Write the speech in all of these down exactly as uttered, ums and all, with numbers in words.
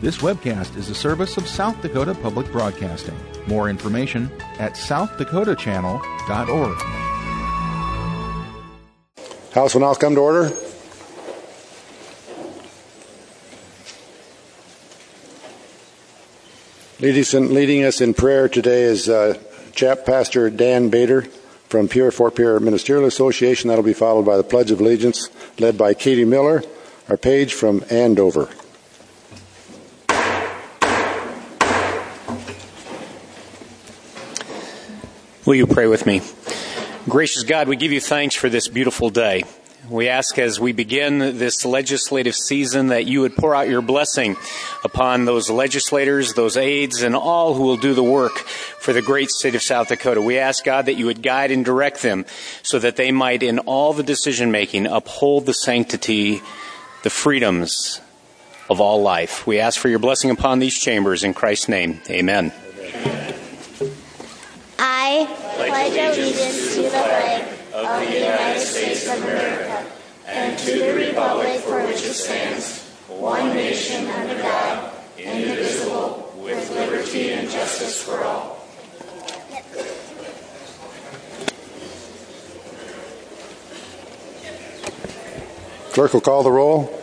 This webcast is a service of South Dakota Public Broadcasting. More information at south dakota channel dot org. House will now come to order. Leading, leading us in prayer today is uh, Chap Pastor Dan Bader from Pierre Fort Pierre Ministerial Association. That'll be followed by the Pledge of Allegiance, led by Katie Miller, our page from Andover. Will you pray with me? Gracious God, we give you thanks for this beautiful day. We ask as we begin this legislative season that you would pour out your blessing upon those legislators, those aides, and all who will do the work for the great state of South Dakota. We ask, God, that you would guide and direct them so that they might, in all the decision-making, uphold the sanctity, the freedoms of all life. We ask for your blessing upon these chambers. In Christ's name, amen. I pledge allegiance to the flag of the United States of America and to the republic for which it stands, one nation under God, indivisible, with liberty and justice for all. Clerk will call the roll.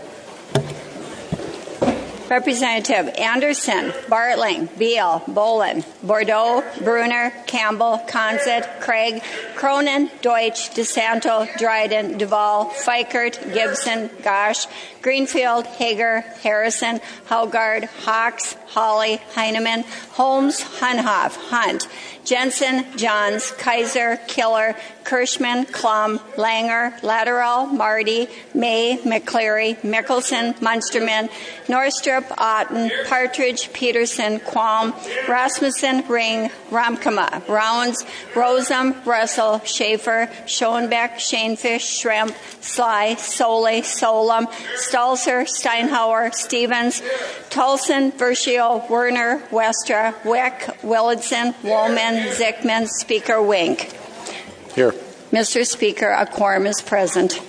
Representative Anderson, Bartling, Beal, Bolin, Bordeaux, Bruner, Campbell, Conzett, Craig, Cronin, Deutsch, DeSanto, Dryden, Duvall, Fikert, Gibson, Gosh, Greenfield, Hager, Harrison, Haugard, Hawks, Hawley, Heineman, Holmes, Hunhoff, Hunt, Jensen, Johns, Kaiser, Killer, Kirschman, Klum, Langer, Lateral, Marty, May, McCleary, Mickelson, Munsterman, Norstrup, Otten, Partridge, Peterson, Qualm, Rasmussen, Ring, Romkema, Rounds, Rosum, Russell, Schaefer, Schoenbeck, Shanefish, Shrimp, Sly, Soley, Solum, Stalzer, Steinhauer, Stevens, Tolson, Verschio, Werner, Westra, Wick, Willardson, Woolman, Zickman, Speaker Wink. Here. Mister Speaker, a quorum is present.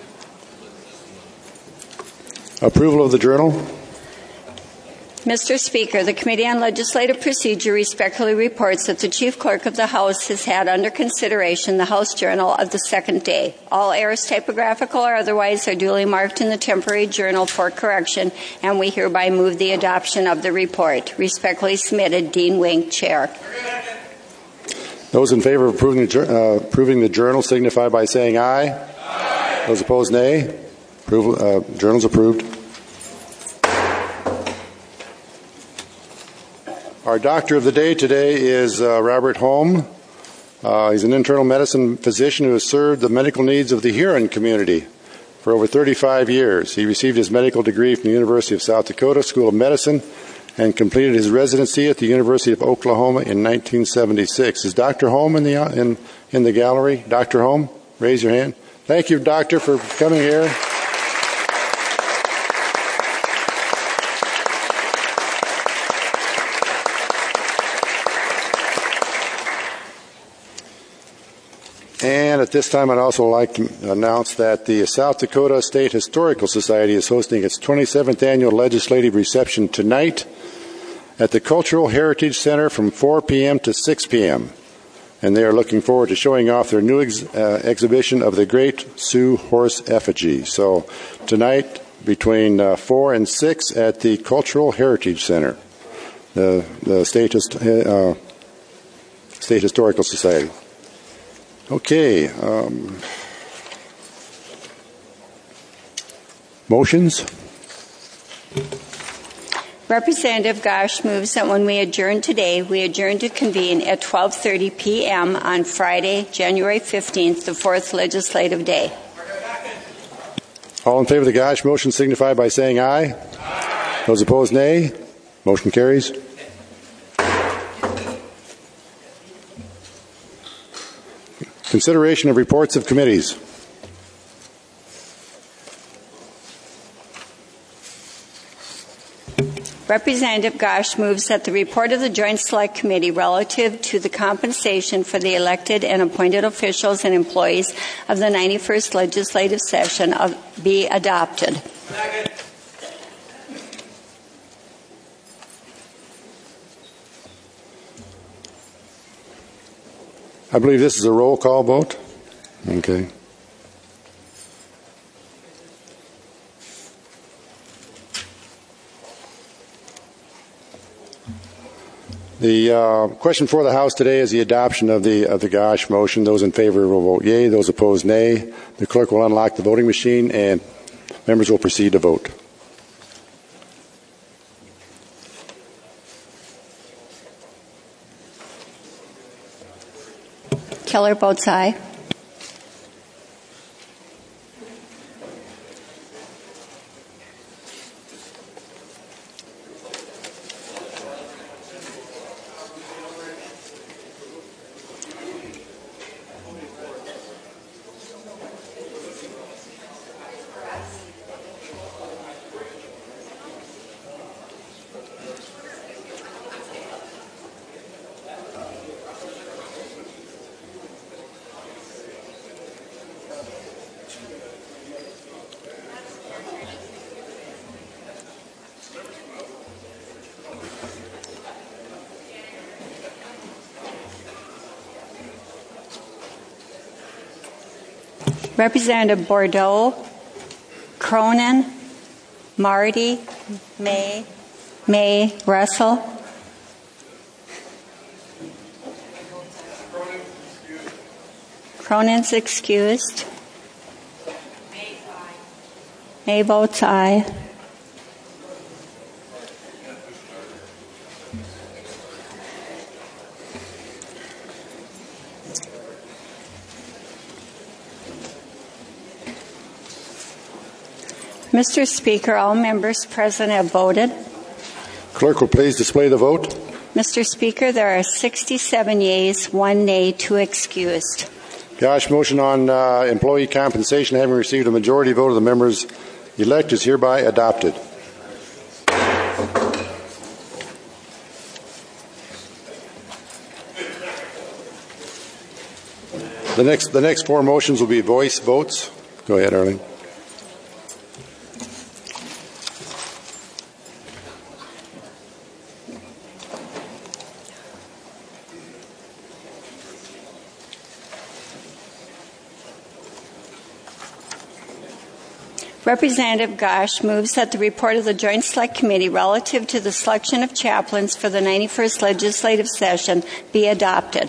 Approval of the journal. Mister Speaker, the Committee on Legislative Procedure respectfully reports that the Chief Clerk of the House has had under consideration the House Journal of the second day. All errors, typographical or otherwise, are duly marked in the temporary journal for correction, and we hereby move the adoption of the report. Respectfully submitted, Dean Wink, Chair. Those in favor of approving the, uh, approving the journal signify by saying aye. Aye. Those opposed, nay. Approval, uh, journal's approved. Our doctor of the day today is uh, Robert Holm. Uh, he's an internal medicine physician who has served the medical needs of the Huron community for over thirty-five years. He received his medical degree from the University of South Dakota School of Medicine and completed his residency at the University of Oklahoma in nineteen seventy-six. Is Doctor Holm in the in in the gallery? Doctor Holm, raise your hand. Thank you, Doctor, for coming here. And at this time, I'd also like to announce that the South Dakota State Historical Society is hosting its twenty-seventh annual legislative reception tonight at the Cultural Heritage Center from four p.m. to six p.m. And they are looking forward to showing off their new ex- uh, exhibition of the Great Sioux Horse Effigy. So tonight, between uh, four and six at the Cultural Heritage Center, the, the State, Hist- uh, State Historical Society. Okay. Um, motions? Representative Gosh moves that when we adjourn today, we adjourn to convene at twelve thirty p.m. on Friday, January fifteenth, the fourth legislative day. All in favor of the Gosh motion signify by saying aye. Aye. Those opposed, nay. Motion carries. Consideration of reports of committees. Representative Gosh moves that the report of the Joint Select Committee relative to the compensation for the elected and appointed officials and employees of the ninety-first legislative session of, be adopted. Second. I believe this is a roll call vote. Okay. The uh, question for the House today is the adoption of the of the Gosh motion. Those in favor will vote yea. Those opposed, nay. The clerk will unlock the voting machine, and members will proceed to vote. Keller votes aye. Representative Bordeaux, Cronin, Marty, May, May, Russell. Cronin's excused. May votes aye. Mister Speaker, all members present have voted. Clerk will please display the vote. Mister Speaker, there are sixty-seven yeas, one nay, two excused. Gosh motion on uh, employee compensation, having received a majority vote of the members elect, is hereby adopted. The next, the next four motions will be voice votes. Go ahead, Arlene. Representative Gosh moves that the report of the Joint Select Committee relative to the selection of chaplains for the ninety-first legislative session be adopted.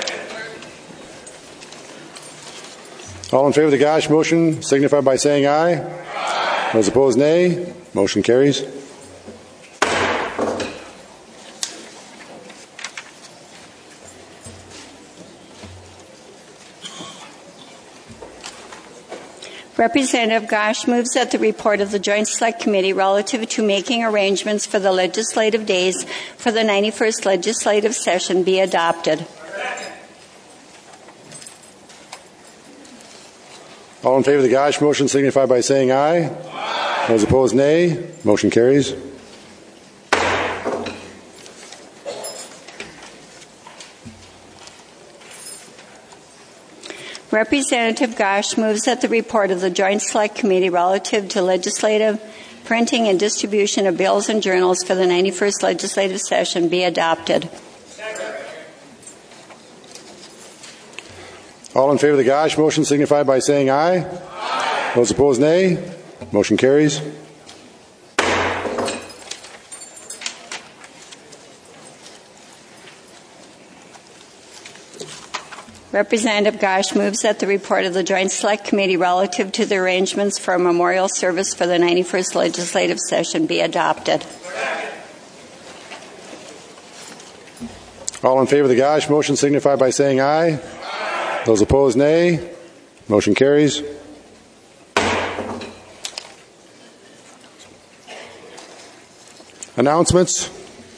All in favor of the Gosh motion signify by saying aye. Aye. Those opposed, nay. Motion carries. Representative Gosh moves that the report of the Joint Select Committee relative to making arrangements for the legislative days for the ninety-first legislative session be adopted. All in favor of the Gosh motion signify by saying aye. Aye. Those opposed, nay. Motion carries. Representative Gosh moves that the report of the Joint Select Committee relative to legislative printing and distribution of bills and journals for the ninety-first legislative session be adopted. All in favor of the Gosh motion signify by saying aye. Aye. Those opposed, nay. Motion carries. Representative Gosh moves that the report of the Joint Select Committee relative to the arrangements for a memorial service for the ninety-first legislative session be adopted. All in favor of the Gosh motion signify by saying aye. Aye. Those opposed, nay. Motion carries. Announcements.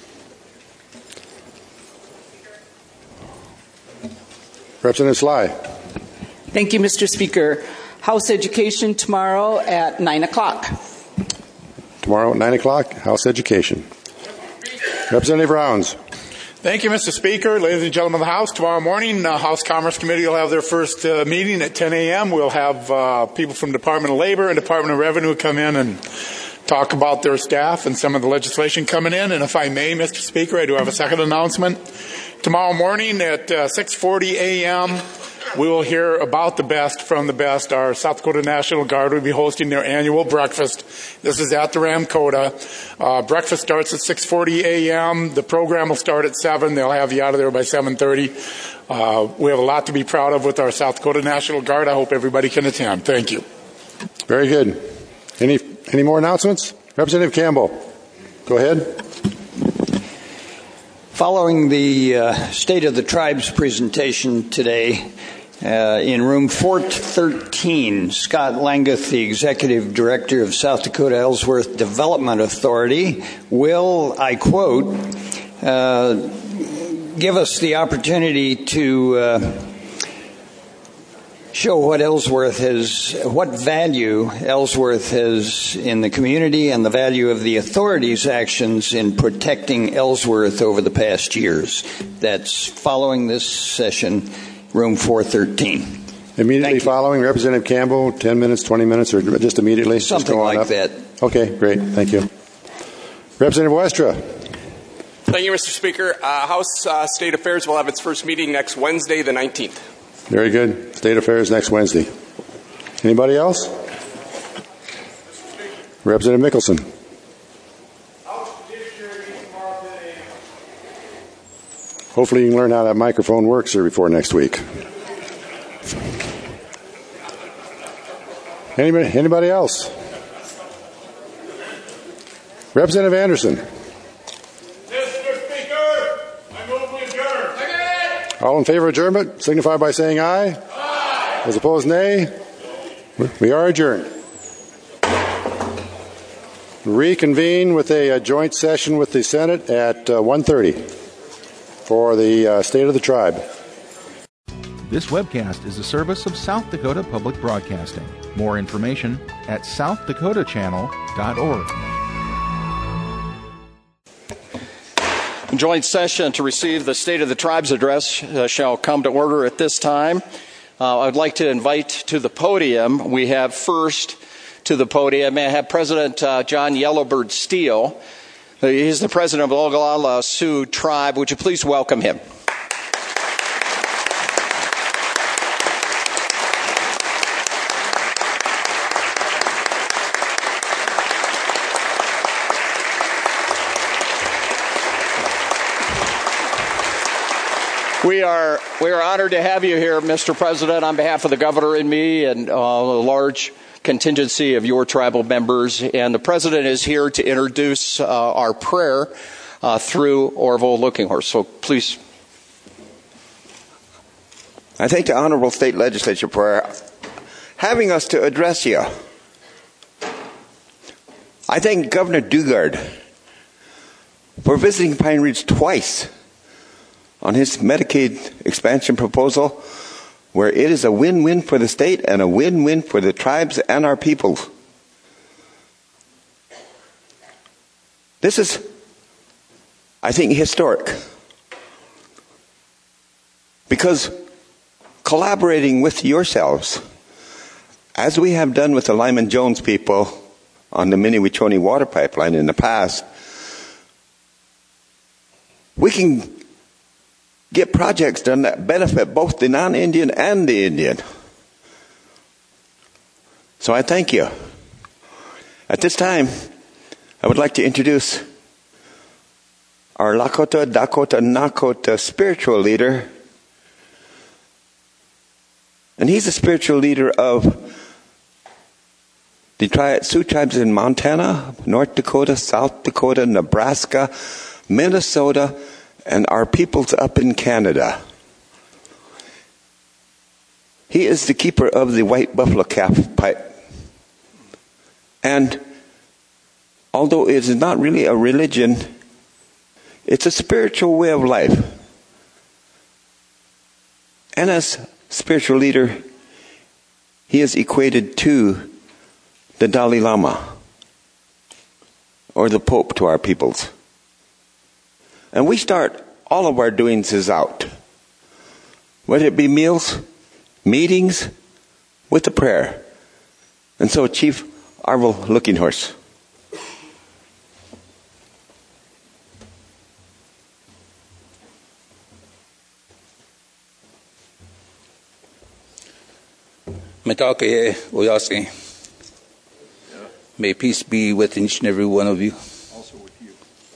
Representative Sly. Thank you, Mister Speaker. House Education tomorrow at nine o'clock. Tomorrow at nine o'clock, House Education. Representative Rounds. Thank you, Mister Speaker. Ladies and gentlemen of the House, tomorrow morning, uh, House Commerce Committee will have their first uh, meeting at ten a.m. We'll have uh, people from Department of Labor and Department of Revenue come in and talk about their staff and some of the legislation coming in. And if I may, Mister Speaker, I do have a second announcement. Tomorrow morning at uh, six forty a.m., we will hear about the best from the best. Our South Dakota National Guard will be hosting their annual breakfast. This is at the Ramkota. Uh, breakfast starts at six forty a.m. The program will start at seven. They'll have you out of there by seven thirty. Uh, we have a lot to be proud of with our South Dakota National Guard. I hope everybody can attend. Thank you. Very good. Any any more announcements? Representative Campbell, go ahead. Following the uh, State of the Tribes presentation today, uh, in room four thirteen, Scott Langeth, the Executive Director of South Dakota Ellsworth Development Authority, will, I quote, uh, give us the opportunity to uh, show what Ellsworth has, what value Ellsworth has in the community and the value of the authority's actions in protecting Ellsworth over the past years. That's following this session, room four thirteen. Immediately following Representative Campbell, ten minutes, twenty minutes, or just immediately? Something just like up. that. Okay, great. Thank you. Representative Westra. Thank you, Mister Speaker. Uh, House uh, State Affairs will have its first meeting next Wednesday, the nineteenth. Very good. State Affairs next Wednesday. Anybody else? Representative Mickelson. Hopefully you can learn how that microphone works here before next week. Anybody, anybody else? Representative Anderson. Mister Speaker, I move we adjourn. Second. All in favor of adjournment, signify by saying aye. Aye. Those opposed, nay. We are adjourned. Reconvene with a, a joint session with the Senate at uh, one thirty for the uh, State of the Tribe. This webcast is a service of South Dakota Public Broadcasting. More information at south dakota channel dot org. Joint session to receive the State of the Tribes address uh, shall come to order at this time. Uh, I'd like to invite to the podium, we have first to the podium, may I have President uh, John Yellowbird Steele. Uh, he's the president of Ogallala Sioux Tribe. Would you please welcome him? We are we are honored to have you here, Mister President, on behalf of the governor and me and uh, a large contingency of your tribal members. And the president is here to introduce uh, our prayer uh, through Orville Looking Horse. So please. I thank the Honorable State Legislature for having us to address you. I thank Governor Dugard for visiting Pine Ridge twice on his Medicaid expansion proposal, where it is a win-win for the state and a win-win for the tribes and our people. This is, I think, historic, because collaborating with yourselves, as we have done with the Lyman Jones people on the Mini-Wechoni water pipeline in the past, we can get projects done that benefit both the non-Indian and the Indian. So I thank you. At this time, I would like to introduce our Lakota, Dakota, Nakota spiritual leader. And he's a spiritual leader of the tri- Sioux tribes in Montana, North Dakota, South Dakota, Nebraska, Minnesota, and our peoples up in Canada. He is the keeper of the white buffalo calf pipe. And although it is not really a religion, it's a spiritual way of life. And as spiritual leader, he is equated to the Dalai Lama, or the Pope to our peoples. And we start all of our doings is out. Whether it be meals, meetings, with a prayer. And so, Chief Orville Looking Horse. Mitake Oyasi. May peace be with each and every one of you. Also with you.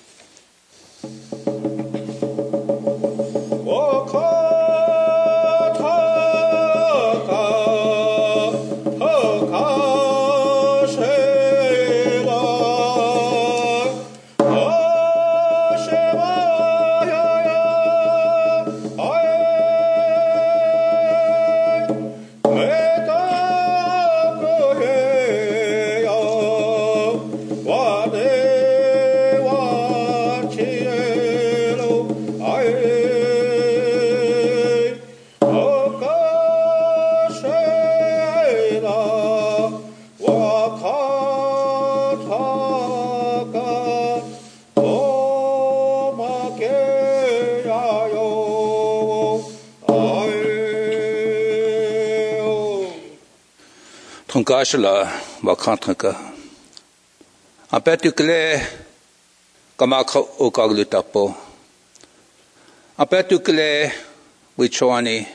Tunkashla Bakantaka. I bet you clear Kamaka Okaglutapo. I bet you clear Wichwani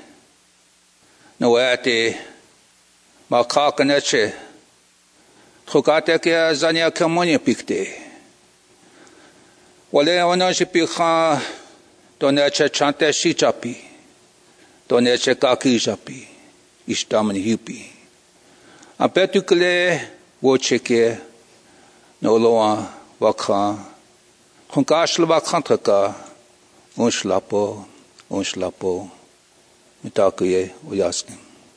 Noati Makakaneche Tukatekia Zania Kamonia Pikte. Wale Wanashi Pika Doneche Chante Shichapi Doneche Kaki Japi Ishtaman Hupi. I bet you clear Wocheke Noloa Waka Hunkashla Bakantaka Unslapo Unslapo Mitakuye Uyaskin.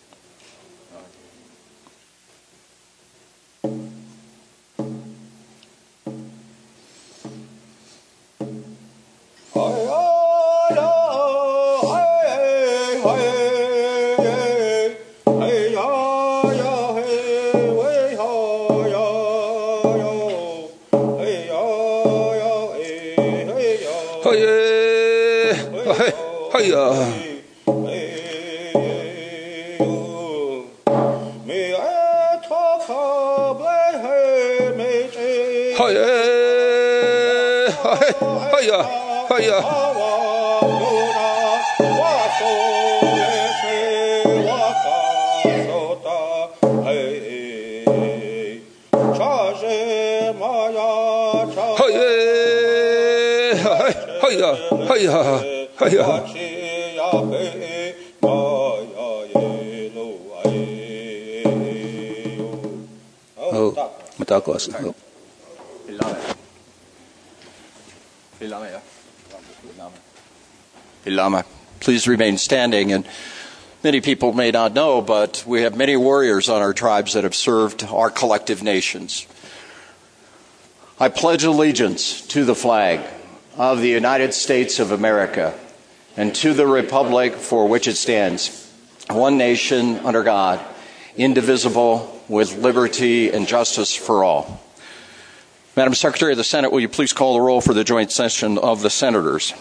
Ilama. Please remain standing. And many people may not know, but we have many warriors on our tribes that have served our collective nations. I pledge allegiance to the flag of the United States of America and to the republic for which it stands, one nation under God, indivisible, with liberty and justice for all. Madam Secretary of the Senate, will you please call the roll for the joint session of the senators?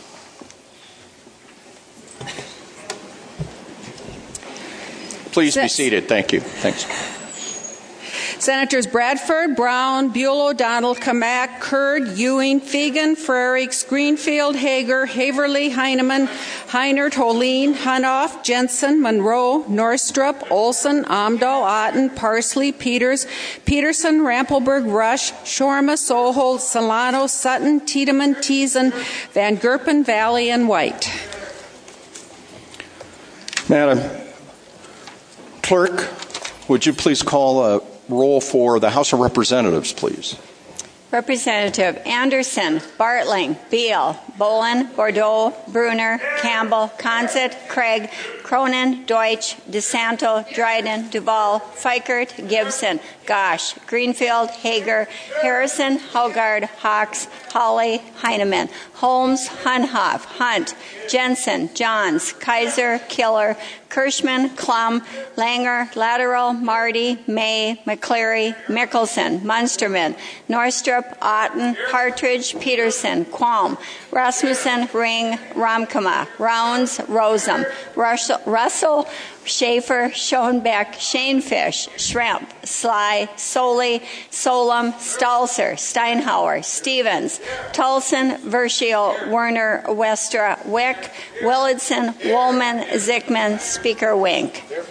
Please be seated. Thank you. Thanks. Senators Bradford, Brown, Buell, O'Donnell, Kamak, Kurd, Ewing, Fegan, Frerichs, Greenfield, Hager, Haverly, Heinemann, Heinert, Holeen, Hunoff, Jensen, Monroe, Norstrup, Olson, Amdahl, Otten, Parsley, Peters, Peterson, Rampelberg, Rush, Shorma, Sohold, Solano, Sutton, Tiedemann, Teason, Van Gerpen, Valley, and White. Madam Clerk, would you please call a roll for the House of Representatives, please? Representative Anderson, Bartling, Beal, Bolin, Bordeaux, Bruner, Campbell, Consett, Craig, Cronin, Deutsch, DeSanto, Dryden, Duval, Fikert, Gibson, Gosh, Greenfield, Hager, Harrison, Hogard, Hawks, Hawley, Heinemann, Holmes, Hunhoff, Hunt, Jensen, Johns, Kaiser, Killer, Kirschman, Klum, Langer, Lateral, Marty, May, McCleary, Mickelson, Munsterman, Norstrup, Otten, Partridge, Peterson, Qualm, Rasmussen, Ring, Romkema, Rounds, Rosem, Russell, Russell Schaefer, Schoenbeck, Shanefish, Schremp, Sly, Soley, Solom, Stalser, Steinhauer, Stevens, Tulson, Verschiel, Werner, Westra, Wick, Willardson, Woolman, Zickman, Speaker Wink.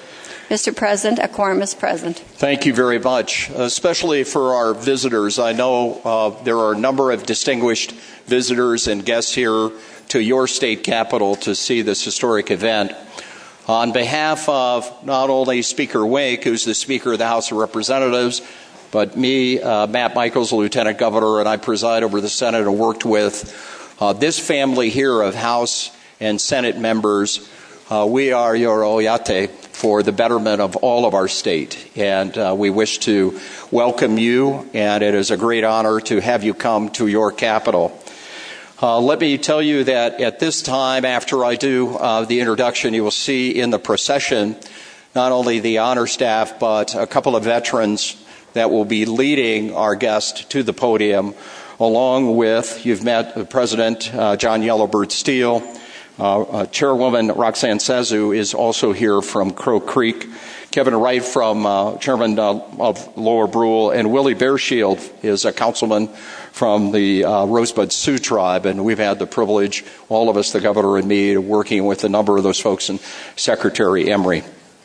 Mister President, a quorum is present. Thank you very much, especially for our visitors. I know uh, there are a number of distinguished visitors and guests here to your state capitol to see this historic event. On behalf of not only Speaker Wake, who's the Speaker of the House of Representatives, but me, uh, Matt Michaels, the Lieutenant Governor, and I preside over the Senate and worked with uh, this family here of House and Senate members. Uh, we are your oyate for the betterment of all of our state, and uh, we wish to welcome you, and it is a great honor to have you come to your capital. Uh, let me tell you that at this time, after I do uh, the introduction, you will see in the procession not only the honor staff, but a couple of veterans that will be leading our guest to the podium, along with, you've met President uh, John Yellowbird Steele, uh, uh, Chairwoman Roxanne Sezu is also here from Crow Creek, Kevin Wright from uh, Chairman uh, of Lower Brule, and Willie Bearshield is a councilman from the uh, Rosebud Sioux tribe, and we've had the privilege, all of us, the governor and me, working with a number of those folks and Secretary Emery.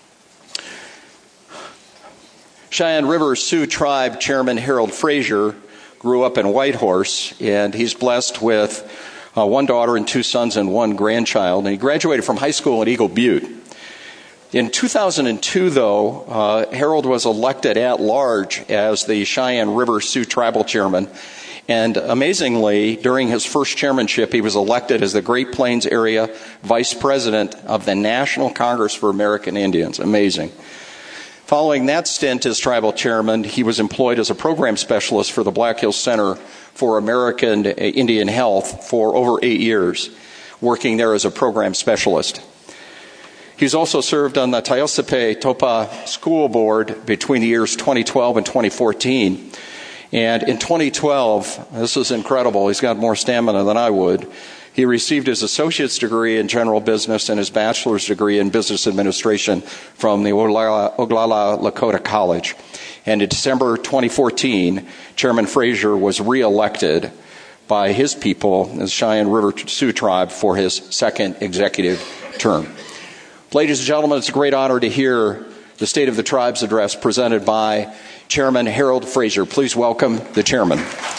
Cheyenne River Sioux Tribe Chairman Harold Frazier grew up in Whitehorse, and he's blessed with uh, one daughter and two sons and one grandchild, and he graduated from high school in Eagle Butte. In two thousand two, though, uh, Harold was elected at large as the Cheyenne River Sioux Tribal Chairman, and amazingly, during his first chairmanship, he was elected as the Great Plains Area Vice President of the National Congress for American Indians. Amazing. Following that stint as tribal chairman, he was employed as a program specialist for the Black Hills Center for American Indian Health for over eight years, working there as a program specialist. He's also served on the Tayosepe Topa School Board between the years twenty twelve and twenty fourteen. And in twenty twelve, this is incredible, he's got more stamina than I would, he received his associate's degree in general business and his bachelor's degree in business administration from the Oglala, Oglala Lakota College. And in December twenty fourteen, Chairman Frazier was reelected by his people, the Cheyenne River Sioux Tribe, for his second executive term. Ladies and gentlemen, it's a great honor to hear the State of the Tribes address presented by Chairman Harold Frazier. Please welcome the chairman.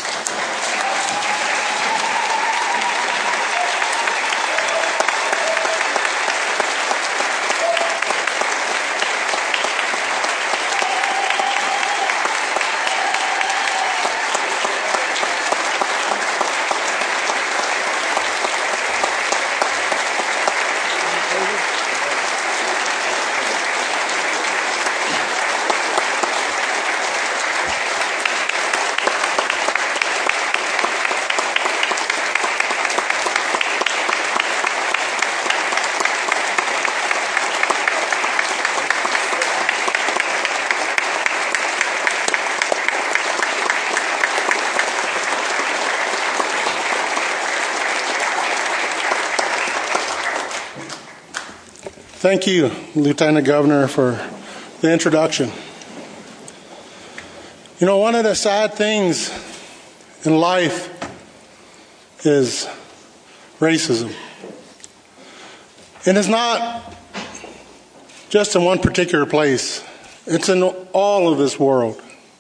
Thank you, Lieutenant Governor, for the introduction. You know, one of the sad things in life is racism. And it's not just in one particular place. It's in all of this world.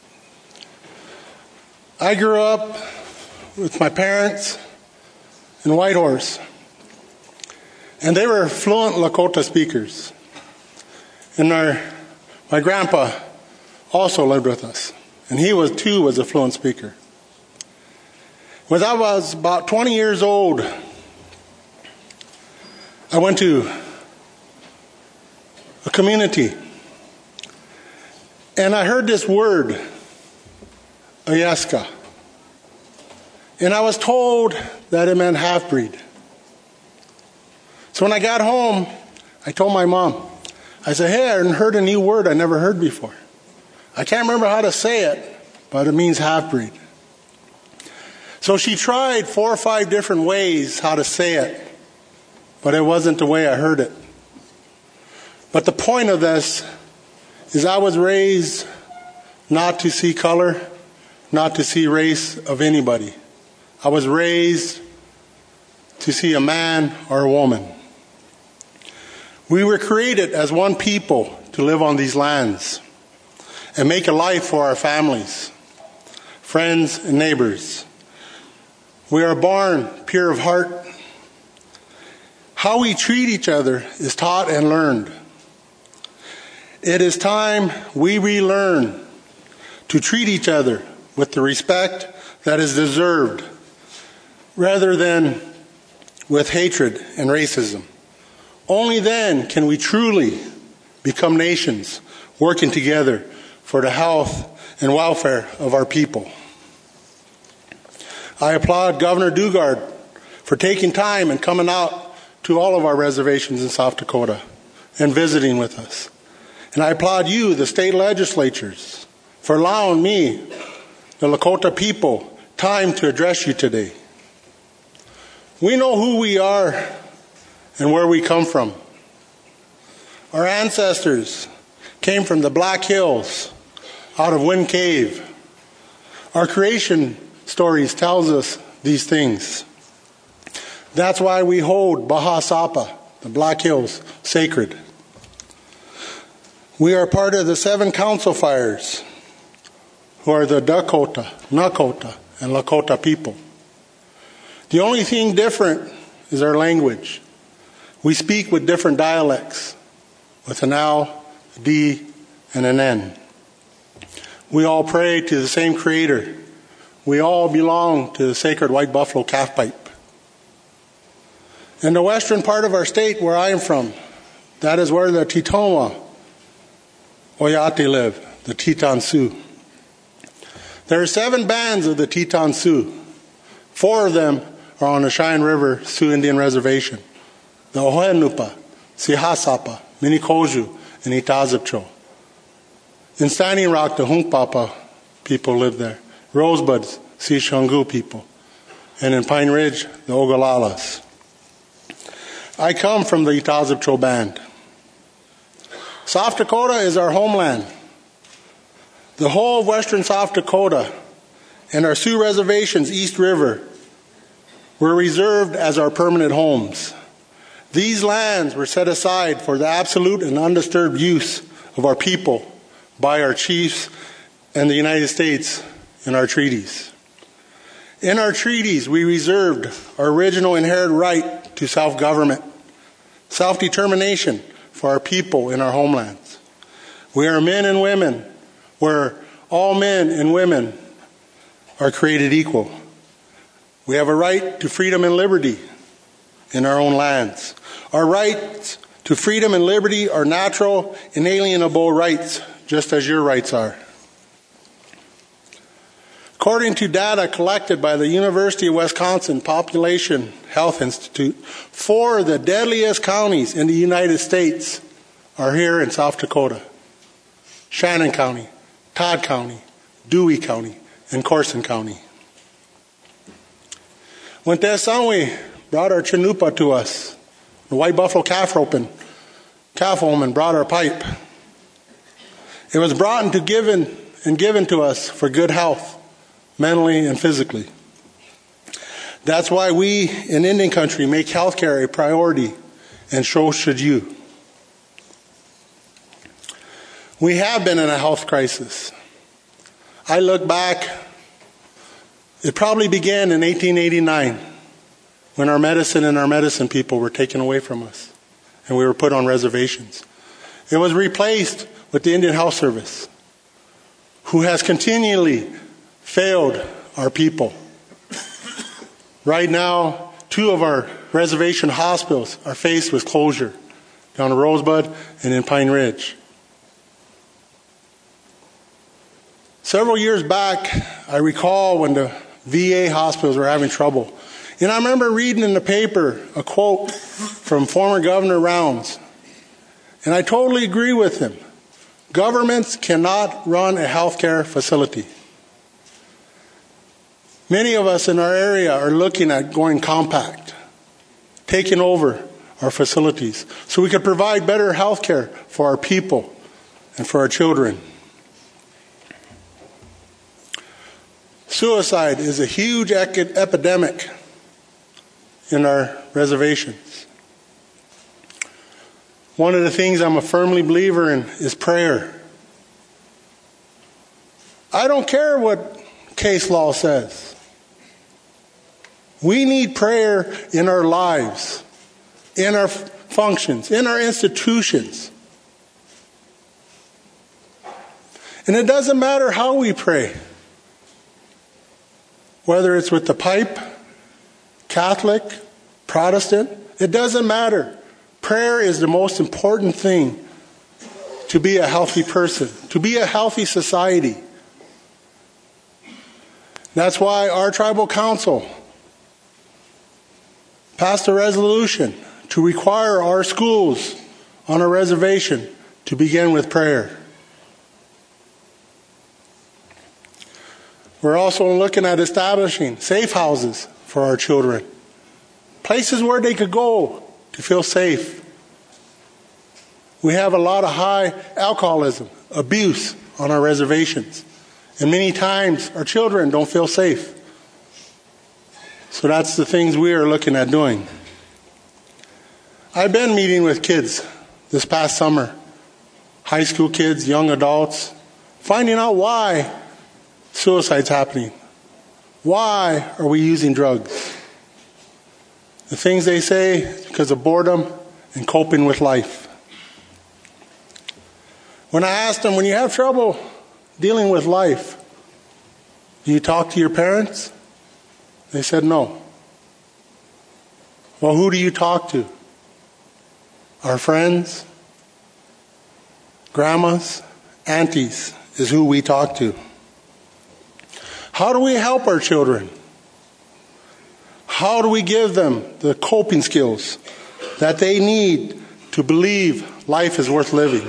I grew up with my parents in Whitehorse. And they were fluent Lakota speakers. And our, my grandpa also lived with us. And he was too was a fluent speaker. When I was about twenty years old, I went to a community. And I heard this word, Ayaska. And I was told that it meant half-breed. So when I got home, I told my mom, I said, hey, I heard a new word I never heard before. I can't remember how to say it, but it means half-breed. So she tried four or five different ways how to say it, but it wasn't the way I heard it. But the point of this is I was raised not to see color, not to see race of anybody. I was raised to see a man or a woman. We were created as one people to live on these lands and make a life for our families, friends, and neighbors. We are born pure of heart. How we treat each other is taught and learned. It is time we relearn to treat each other with the respect that is deserved, rather than with hatred and racism. Only then can we truly become nations working together for the health and welfare of our people. I applaud Governor Dugard for taking time and coming out to all of our reservations in South Dakota and visiting with us. And I applaud you, the state legislatures, for allowing me, the Lakota people, time to address you today. We know who we are and where we come from. Our ancestors came from the Black Hills, out of Wind Cave. Our creation stories tells us these things. That's why we hold Baha Sapa, the Black Hills, sacred. We are part of the seven council fires, who are the Dakota, Nakota, and Lakota people. The only thing different is our language. We speak with different dialects, with an L, a D, and an N. We all pray to the same Creator. We all belong to the sacred White Buffalo Calf Pipe. In the western part of our state, where I am from, that is where the Titowa Oyate live, the Teton Sioux. There are seven bands of the Teton Sioux. Four of them are on the Cheyenne River Sioux Indian Reservation: the Ohenupa, Sihasapa, Minikoju, and Itazipcho. In Standing Rock, the Hunkpapa people live there. Rosebuds, Sishongu people. And in Pine Ridge, the Ogalalas. I come from the Itazipcho band. South Dakota is our homeland. The whole of western South Dakota and our Sioux reservations, East River, were reserved as our permanent homes. These lands were set aside for the absolute and undisturbed use of our people by our chiefs and the United States in our treaties. In our treaties, we reserved our original inherent right to self-government, self-determination for our people in our homelands. We are men and women where all men and women are created equal. We have a right to freedom and liberty in our own lands. Our rights to freedom and liberty are natural, inalienable rights, just as your rights are. According to data collected by the University of Wisconsin Population Health Institute, four of the deadliest counties in the United States are here in South Dakota: Shannon County, Todd County, Dewey County, and Corson County. When Tesanwe brought our chanupa to us, the White Buffalo calf roping, calf woman brought our pipe. It was brought and given and given to us for good health, mentally and physically. That's why we in Indian country make healthcare a priority, and so should you. We have been in a health crisis. I look back, it probably began in eighteen eighty-nine when our medicine and our medicine people were taken away from us and we were put on reservations. It was replaced with the Indian Health Service, who has continually failed our people. Right now, two of our reservation hospitals are faced with closure, down in Rosebud and in Pine Ridge. Several years back, I recall when the V A hospitals were having trouble. And I remember reading in the paper a quote from former Governor Rounds. And I totally agree with him. Governments cannot run a healthcare facility. Many of us in our area are looking at going compact, taking over our facilities, so we could provide better health care for our people and for our children. Suicide is a huge epidemic in our reservations. One of the things I'm a firmly believer in is prayer. I don't care what case law says. We need prayer in our lives, in our functions, in our institutions. And it doesn't matter how we pray. Whether it's with the pipe, Catholic, Protestant, it doesn't matter. Prayer is the most important thing to be a healthy person, to be a healthy society. That's why our tribal council passed a resolution to require our schools on a reservation to begin with prayer. We're also looking at establishing safe houses for our children, places where they could go to feel safe. We have a lot of high alcoholism, abuse on our reservations, and many times our children don't feel safe. So that's the things we are looking at doing. I've been meeting with kids this past summer, high school kids, young adults, finding out why suicide's happening. Why are we using drugs? The things they say is because of boredom and coping with life. When I asked them, when you have trouble dealing with life, do you talk to your parents? They said no. Well, who do you talk to? Our friends, grandmas, aunties is who we talk to. How do we help our children? How do we give them the coping skills that they need to believe life is worth living?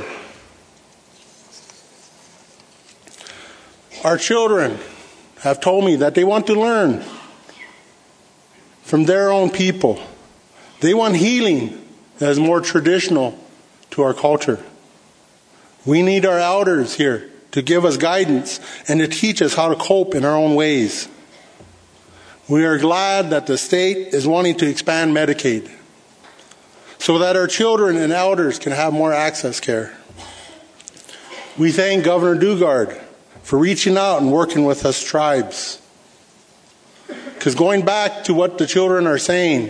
Our children have told me that they want to learn from their own people. They want healing that is more traditional to our culture. We need our elders here to give us guidance and to teach us how to cope in our own ways. We are glad that the state is wanting to expand Medicaid so that our children and elders can have more access care. We thank Governor Dugard for reaching out and working with us tribes. Because going back to what the children are saying,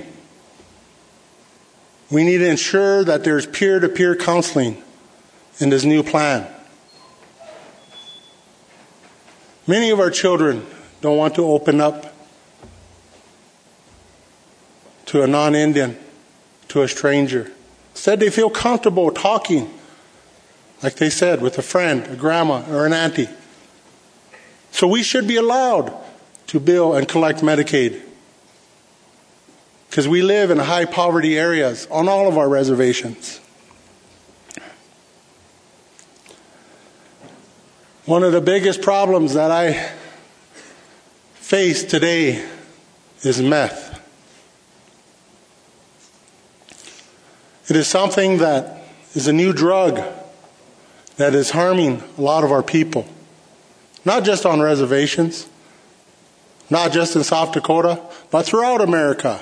we need to ensure that there's peer-to-peer counseling in this new plan. Many of our children don't want to open up to a non-Indian, to a stranger. Instead, they feel comfortable talking, like they said, with a friend, a grandma, or an auntie. So we should be allowed to bill and collect Medicaid, because we live in high poverty areas on all of our reservations. One of the biggest problems that I face today is meth. It is something that is a new drug that is harming a lot of our people. Not just on reservations, not just in South Dakota, but throughout America.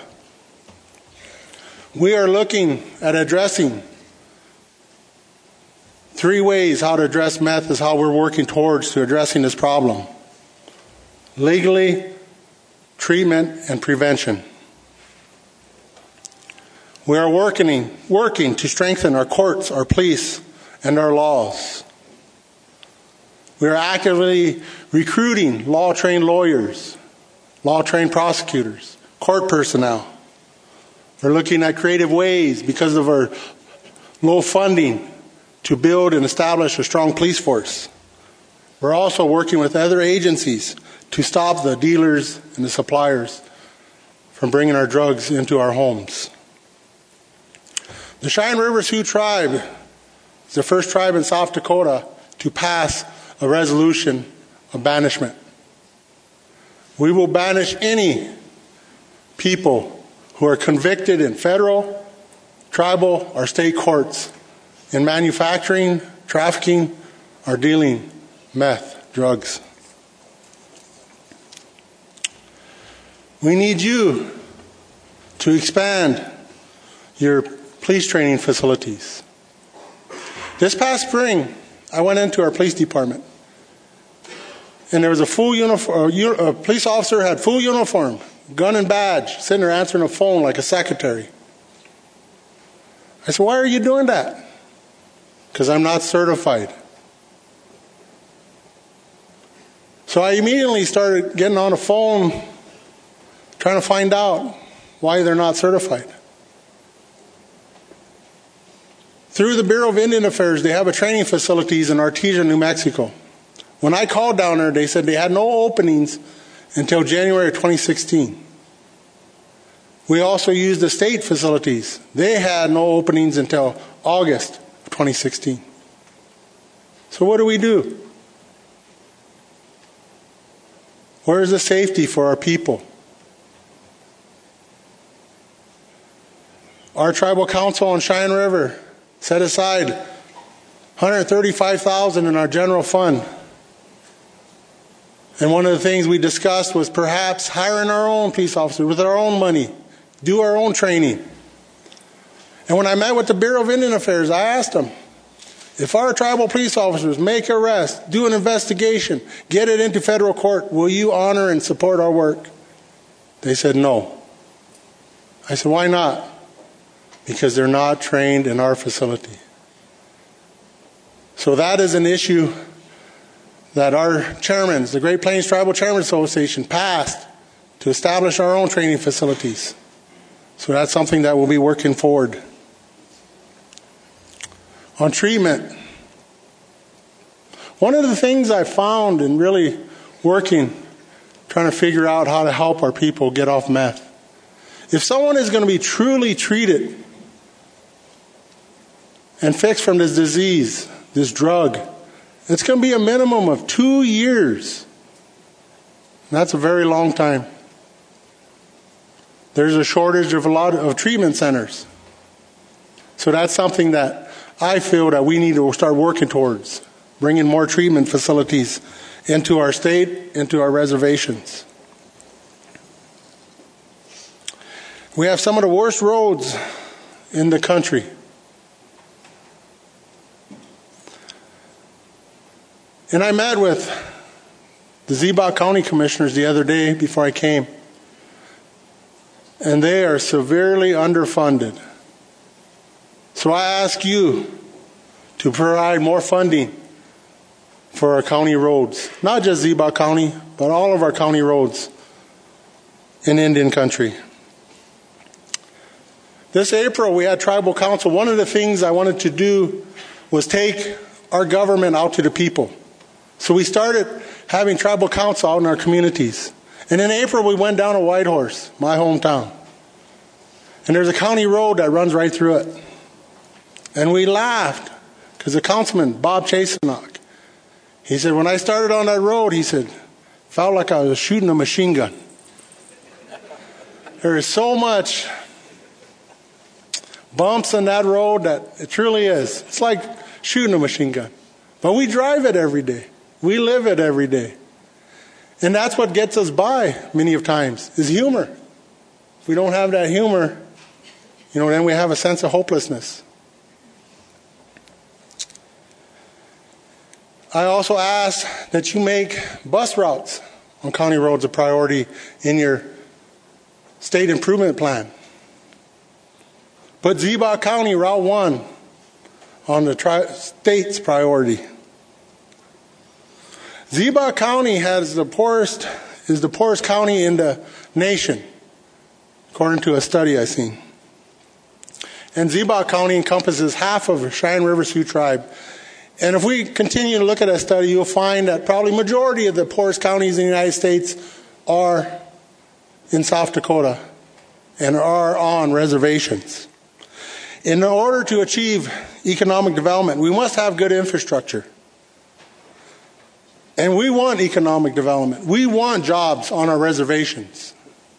We are looking at addressing three ways how to address meth is how we're working towards to addressing this problem. Legally, treatment, and prevention. We are working, working to strengthen our courts, our police, and our laws. We are actively recruiting law-trained lawyers, law-trained prosecutors, court personnel. We're looking at creative ways because of our low funding to build and establish a strong police force. We're also working with other agencies to stop the dealers and the suppliers from bringing our drugs into our homes. The Cheyenne River Sioux Tribe is the first tribe in South Dakota to pass a resolution of banishment. We will banish any people who are convicted in federal, tribal, or state courts in manufacturing, trafficking, or dealing meth drugs. We need you to expand your police training facilities, This past spring, I went into our police department, and there was a full uniform, a police officer had full uniform, gun and badge, sitting there answering a phone like a secretary. I said, why are you doing that? Because I'm not certified. So I immediately started getting on the phone, trying to find out why they're not certified. Through the Bureau of Indian Affairs, they have a training facilities in Artesia, New Mexico. When I called down there, they said they had no openings until January of twenty sixteen. We also used the state facilities. They had no openings until August of twenty sixteen. So what do we do? Where is the safety for our people? Our tribal council on Cheyenne River set aside one hundred thirty-five thousand dollars in our general fund. And one of the things we discussed was perhaps hiring our own police officers with our own money, do our own training. And when I met with the Bureau of Indian Affairs, I asked them, if our tribal police officers make arrests, do an investigation, get it into federal court, will you honor and support our work? They said no. I said, why not? Because they're not trained in our facility. So that is an issue that our chairmen, the Great Plains Tribal Chairmen's Association, passed to establish our own training facilities. So that's something that we'll be working forward. On treatment, one of the things I found in really working, trying to figure out how to help our people get off meth, if someone is going to be truly treated and fixed from this disease, this drug, it's going to be a minimum of two years. And that's a very long time. There's a shortage of a lot of treatment centers. So that's something that I feel that we need to start working towards, bringing more treatment facilities into our state, into our reservations. We have some of the worst roads in the country. And I met with the Ziba County Commissioners the other day before I came. And they are severely underfunded. So I ask you to provide more funding for our county roads. Not just Ziba County, but all of our county roads in Indian country. This April we had tribal council. One of the things I wanted to do was take our government out to the people. So we started having tribal council out in our communities. And in April we went down to Whitehorse, my hometown. And there's a county road that runs right through it. And we laughed because the councilman, Bob Chasenock, he said, when I started on that road, he said, felt like I was shooting a machine gun. There is so much bumps on that road that it truly is. It's like shooting a machine gun. But we drive it every day. We live it every day. And that's what gets us by many of times, is humor. If we don't have that humor, you know, then we have a sense of hopelessness. I also ask that you make bus routes on county roads a priority in your state improvement plan. Put Ziba County Route one on the tri- state's priority. Ziba County has the poorest, is the poorest county in the nation, according to a study I've seen. And Ziba County encompasses half of Cheyenne River Sioux tribe. And if we continue to look at that study, you'll find that probably majority of the poorest counties in the United States are in South Dakota and are on reservations. In order to achieve economic development, we must have good infrastructure. And we want economic development. We want jobs on our reservations.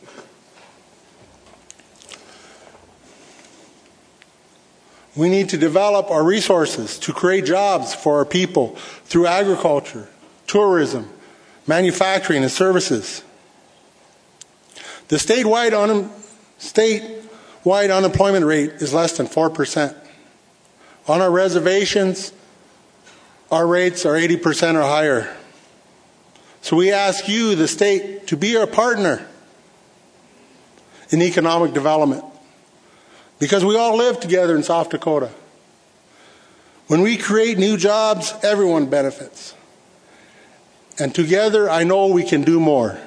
We need to develop our resources to create jobs for our people through agriculture, tourism, manufacturing, and services. The statewide, un- statewide unemployment rate is less than four percent. On our reservations, our rates are eighty percent or higher. So we ask you, the state, to be our partner in economic development, because we all live together in South Dakota. When we create new jobs, everyone benefits. And together, I know we can do more.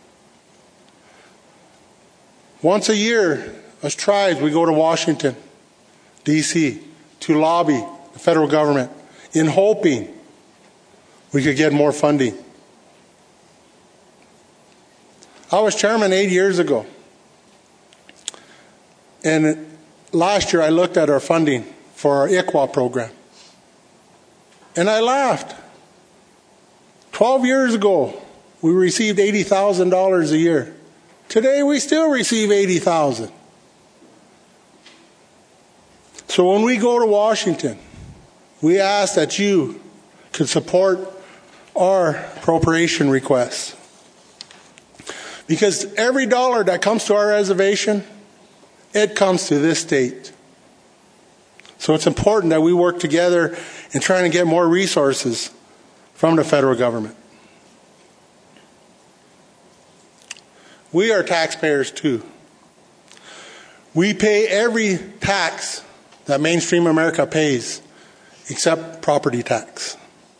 Once a year, as tribes, we go to Washington, D C, to lobby the federal government in hoping we could get more funding. I was chairman eight years ago. And last year I looked at our funding for our I C W A program. And I laughed. Twelve years ago, we received eighty thousand dollars a year. Today we still receive eighty thousand dollars. So when we go to Washington, we ask that you could support our appropriation requests. Because every dollar that comes to our reservation, it comes to this state. So it's important that we work together in trying to get more resources from the federal government. We are taxpayers too. We pay every tax that mainstream America pays, except property tax.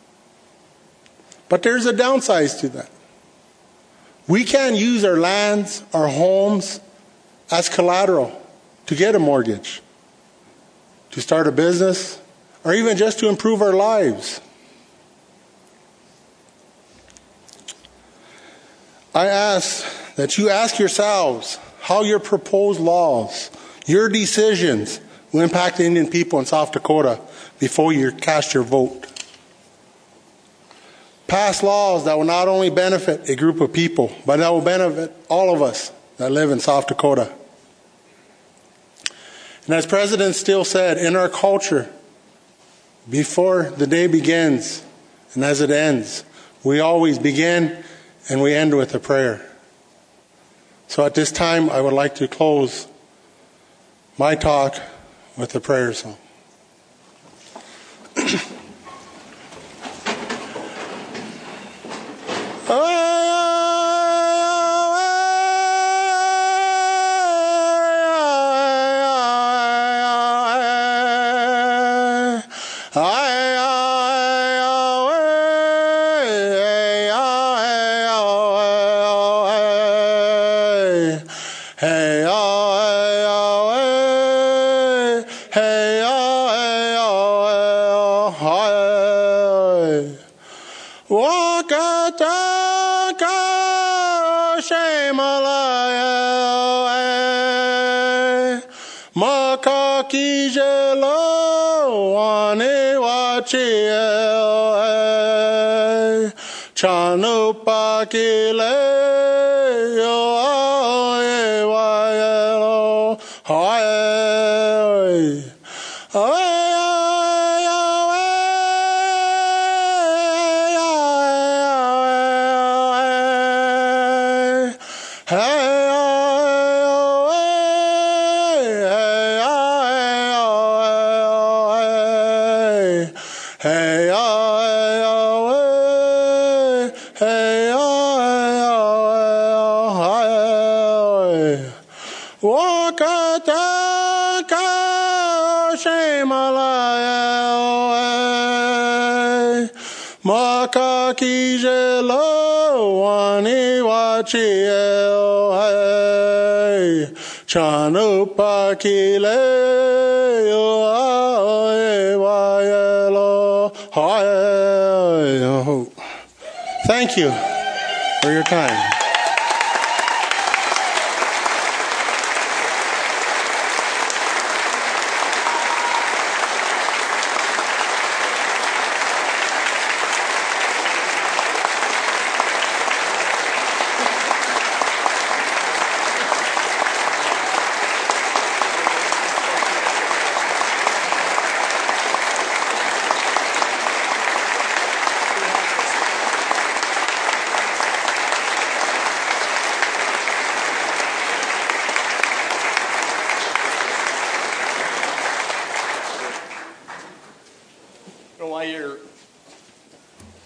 But there's a downside to that. We can't use our lands, our homes, as collateral to get a mortgage, to start a business, or even just to improve our lives. I ask that you ask yourselves how your proposed laws, your decisions, will impact the Indian people in South Dakota before you cast your vote. Pass laws that will not only benefit a group of people, but that will benefit all of us that live in South Dakota. And as President Steele said, in our culture, before the day begins and as it ends, we always begin and we end with a prayer. So at this time, I would like to close my talk with a prayer song. Thank you for your time.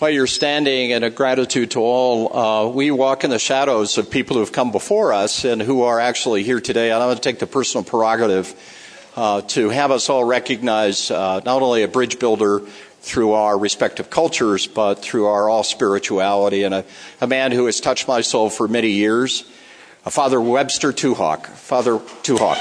while you're standing, and a gratitude to all, uh, we walk in the shadows of people who have come before us and who are actually here today. And I want to take the personal prerogative uh, to have us all recognize uh, not only a bridge builder through our respective cultures, but through our all spirituality, and a, a man who has touched my soul for many years, uh, Father Webster Tuhawk. Father Tuhawk.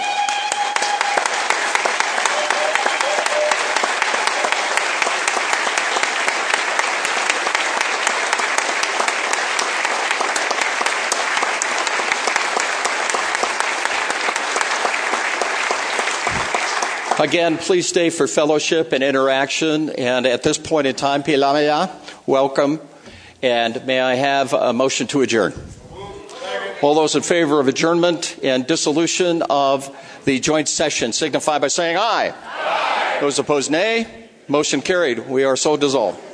Again, please stay for fellowship and interaction. And at this point in time, Pilamaya, welcome. And may I have a motion to adjourn? All those in favor of adjournment and dissolution of the joint session signify by saying aye. Aye. Those opposed, nay. Motion carried. We are so dissolved.